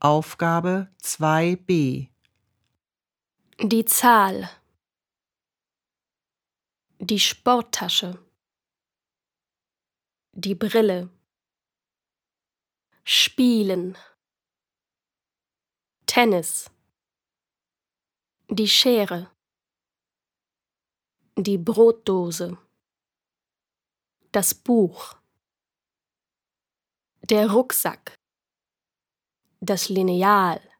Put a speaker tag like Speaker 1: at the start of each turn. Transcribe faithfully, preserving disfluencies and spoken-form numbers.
Speaker 1: Aufgabe zwei b.
Speaker 2: Die Zahl. Die Sporttasche. Die Brille. Spielen. Tennis. Die Schere. Die Brotdose. Das Buch. Der Rucksack. Das Lineal.